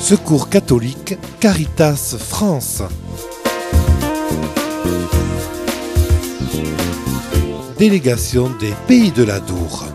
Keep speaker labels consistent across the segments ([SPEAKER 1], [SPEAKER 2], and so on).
[SPEAKER 1] Secours catholique, Caritas France. Délégation des Pays de l'Adour.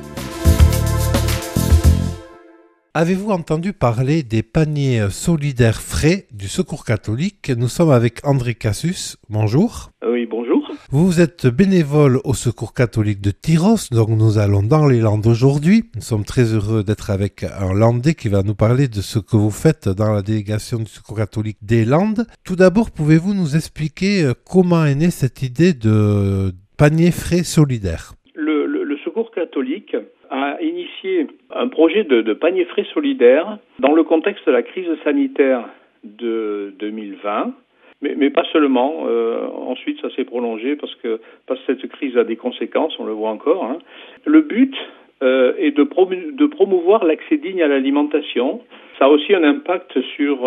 [SPEAKER 1] Avez-vous entendu parler des paniers solidaires frais du Secours catholique? Nous sommes avec André Cassus. Bonjour.
[SPEAKER 2] Oui, bonjour.
[SPEAKER 1] Vous êtes bénévole au Secours catholique de Tyrosse, donc nous allons dans les Landes aujourd'hui. Nous sommes très heureux d'être avec un Landais qui va nous parler de ce que vous faites dans la délégation du Secours catholique des Landes. Tout d'abord, pouvez-vous nous expliquer comment est née cette idée de panier frais solidaire?
[SPEAKER 2] Le Secours catholique a initié un projet de panier frais solidaire dans le contexte de la crise sanitaire de 2020. Mais pas seulement. Ensuite, ça s'est prolongé parce que cette crise a des conséquences, on le voit encore. Hein. Le but est de promouvoir l'accès digne à l'alimentation. Ça a aussi un impact sur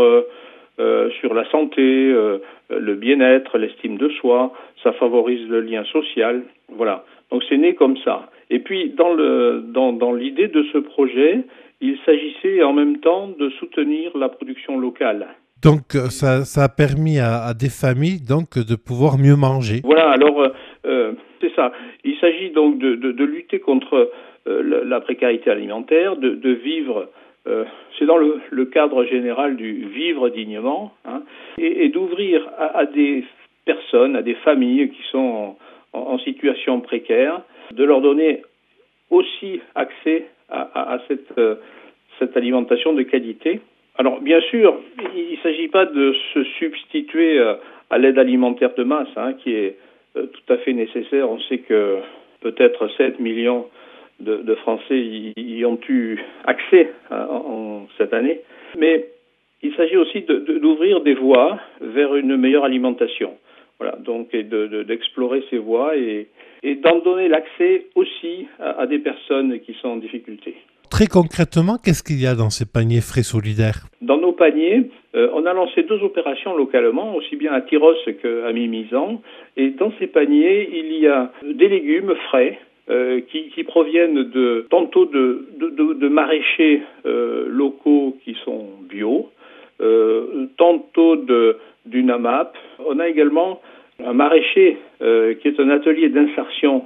[SPEAKER 2] la santé, le bien-être, l'estime de soi. Ça favorise le lien social. Voilà. Donc c'est né comme ça. Et puis dans l'idée de ce projet, il s'agissait en même temps de soutenir la production locale.
[SPEAKER 1] Donc ça a permis à des familles donc de pouvoir mieux manger.
[SPEAKER 2] Voilà, alors c'est ça. Il s'agit donc de lutter contre la précarité alimentaire, de vivre, c'est dans le cadre général du vivre dignement, hein, et d'ouvrir à des personnes, à des familles qui sont en situation précaire, de leur donner aussi accès à cette alimentation de qualité. Alors, bien sûr, il ne s'agit pas de se substituer à l'aide alimentaire de masse, hein, qui est tout à fait nécessaire. On sait que peut-être 7 millions de Français y ont eu accès en cette année. Mais il s'agit aussi d'ouvrir des voies vers une meilleure alimentation. Voilà, donc d'explorer ces voies et d'en donner l'accès aussi à des personnes qui sont en difficulté.
[SPEAKER 1] Très concrètement, qu'est-ce qu'il y a dans ces paniers frais solidaires?
[SPEAKER 2] Dans nos paniers, on a lancé 2 opérations localement, aussi bien à Tyrosse qu'à Mimizan. Et dans ces paniers, il y a des légumes frais qui proviennent tantôt de maraîchers locaux qui sont bio, tantôt d'une AMAP. On a également un maraîcher qui est un atelier d'insertion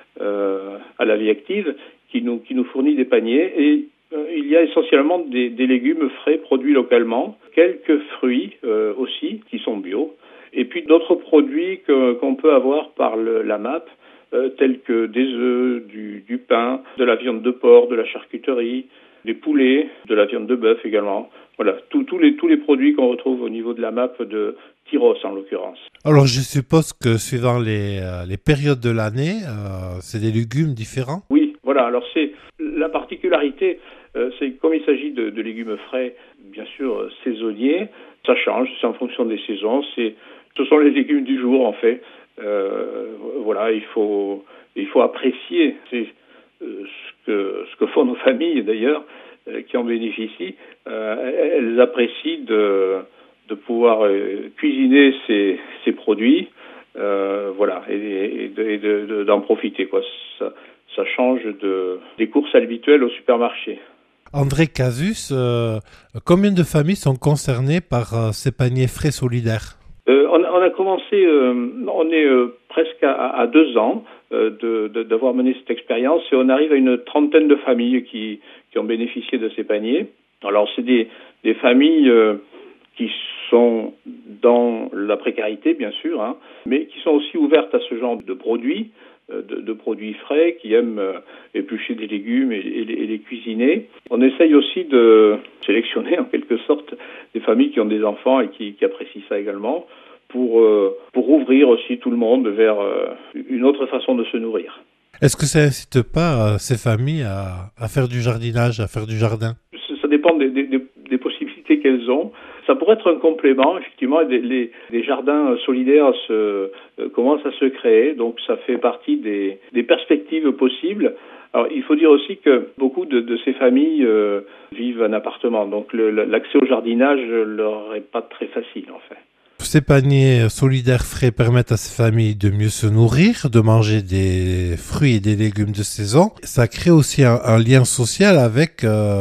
[SPEAKER 2] à la vie active qui nous fournit des paniers. Et il y a essentiellement des légumes frais produits localement, quelques fruits aussi qui sont bio, et puis d'autres produits qu'on peut avoir par l'AMAP, tels que des œufs, du pain, de la viande de porc, de la charcuterie, des poulets, de la viande de bœuf également. Voilà, tous les produits qu'on retrouve au niveau de l'AMAP de Tyrosse en l'occurrence.
[SPEAKER 1] Alors je suppose que suivant les périodes de l'année, c'est des légumes différents?
[SPEAKER 2] Oui, voilà. Alors c'est la particularité, c'est comme il s'agit de légumes frais, bien sûr saisonniers, ça change, c'est en fonction des saisons. Ce sont les légumes du jour en fait. Voilà, il faut apprécier. C'est ce que font nos familles d'ailleurs qui en bénéficient. Elles apprécient de pouvoir cuisiner ces produits, voilà, et d'en profiter, quoi. Ça change des courses habituelles au supermarché.
[SPEAKER 1] André Cassus, combien de familles sont concernées par ces paniers frais solidaires?
[SPEAKER 2] On a commencé, on est presque à 2 ans d'avoir mené cette expérience et on arrive à une trentaine de familles qui ont bénéficié de ces paniers. Alors c'est des familles qui sont dans la précarité bien sûr, hein, mais qui sont aussi ouvertes à ce genre de produits, de produits frais, qui aiment éplucher des légumes et les cuisiner. On essaye aussi de sélectionner en quelque sorte des familles qui ont des enfants et qui apprécient ça également, pour ouvrir aussi tout le monde vers une autre façon de se nourrir.
[SPEAKER 1] Est-ce que ça n'incite pas ces familles à faire du jardinage, à faire du jardin?
[SPEAKER 2] Ça dépend des possibilités qu'elles ont. Ça pourrait être un complément, effectivement, les jardins solidaires commencent à se créer, donc ça fait partie des perspectives possibles. Alors, il faut dire aussi que beaucoup de ces familles vivent en appartement, donc l'accès au jardinage leur est pas très facile, en fait.
[SPEAKER 1] Ces paniers solidaires frais permettent à ces familles de mieux se nourrir, de manger des fruits et des légumes de saison. Ça crée aussi un lien social avec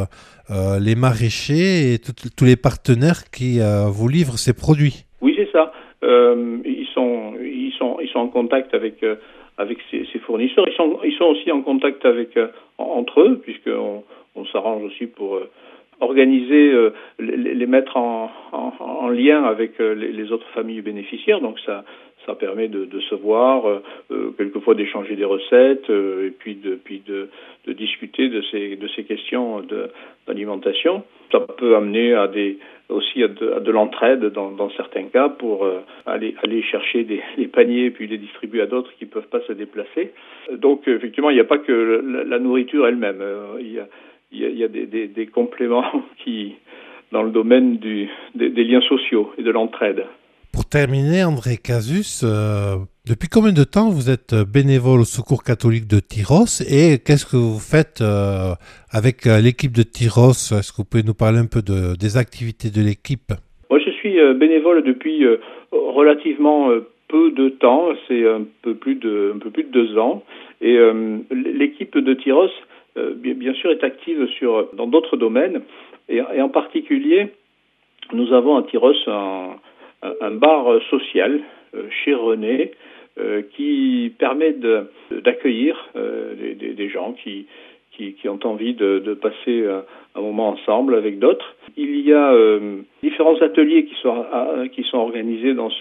[SPEAKER 1] les maraîchers et tous les partenaires qui vous livrent ces produits.
[SPEAKER 2] Oui, c'est ça. Ils sont en contact avec ces fournisseurs. Ils sont aussi en contact avec entre eux, puisqu'on s'arrange aussi pour organiser, les mettre en lien avec les autres familles bénéficiaires. Donc ça permet de se voir, quelquefois d'échanger des recettes, et puis de discuter de ces questions d'alimentation. Ça peut amener aussi à de l'entraide dans certains cas pour aller chercher les paniers et puis les distribuer à d'autres qui peuvent pas se déplacer. Donc effectivement, il n'y a pas que la nourriture elle-même. Il y a des compléments qui dans le domaine des liens sociaux et de l'entraide.
[SPEAKER 1] Pour terminer, André Casus, depuis combien de temps vous êtes bénévole au Secours catholique de Tyrosse et qu'est-ce que vous faites avec l'équipe de Tyrosse? Est-ce que vous pouvez nous parler un peu des activités de l'équipe?
[SPEAKER 2] Moi, je suis bénévole depuis relativement peu de temps, c'est un peu plus de 2 ans, et l'équipe de Tyrosse, bien sûr, est active dans d'autres domaines, et en particulier, nous avons à Tyrosse un bar social chez René qui permet d'accueillir des gens qui ont envie de passer un moment ensemble avec d'autres. Il y a différents ateliers qui sont organisés dans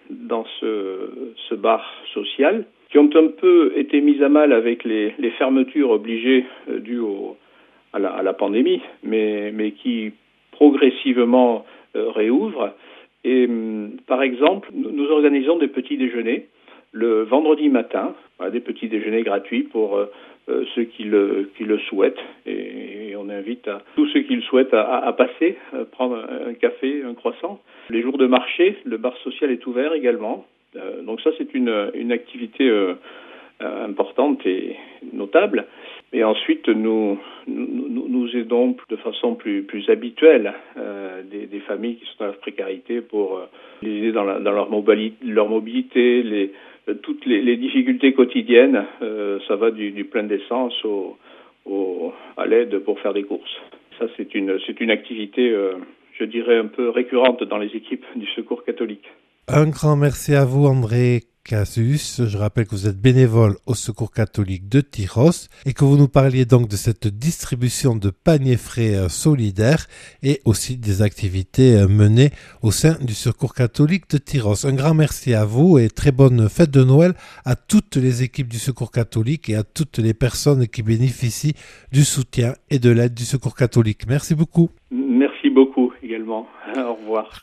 [SPEAKER 2] ce bar social, qui ont un peu été mis à mal avec les fermetures obligées dues à la pandémie, mais qui progressivement réouvrent. Et par exemple, nous organisons des petits déjeuners le vendredi matin, des petits déjeuners gratuits pour ceux qui le souhaitent. Et on invite tous ceux qui le souhaitent à passer, prendre un café, un croissant. Les jours de marché, le bar social est ouvert également. Donc ça, c'est une activité importante et notable. Et ensuite, nous aidons de façon plus habituelle des familles qui sont dans la précarité pour les aider dans leur mobilité, toutes les difficultés quotidiennes. Ça va du plein d'essence à l'aide pour faire des courses. Ça, c'est une activité, je dirais, un peu récurrente dans les équipes du Secours catholique.
[SPEAKER 1] Un grand merci à vous, André Casus. Je rappelle que vous êtes bénévole au Secours catholique de Tyrosse et que vous nous parliez donc de cette distribution de paniers frais solidaires et aussi des activités menées au sein du Secours catholique de Tyrosse. Un grand merci à vous et très bonne fête de Noël à toutes les équipes du Secours catholique et à toutes les personnes qui bénéficient du soutien et de l'aide du Secours catholique. Merci beaucoup.
[SPEAKER 2] Merci beaucoup également. Au revoir.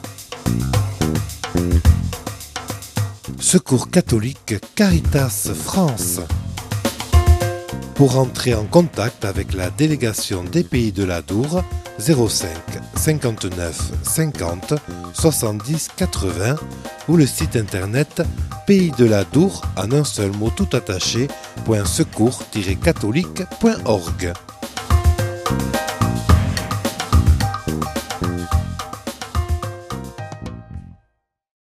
[SPEAKER 1] Secours catholique Caritas France. Pour entrer en contact avec la délégation des Pays de l'Adour, 05 59 50 70 80 ou le site internet paysdeladour en un seul mot tout attaché .secours-catholique.org.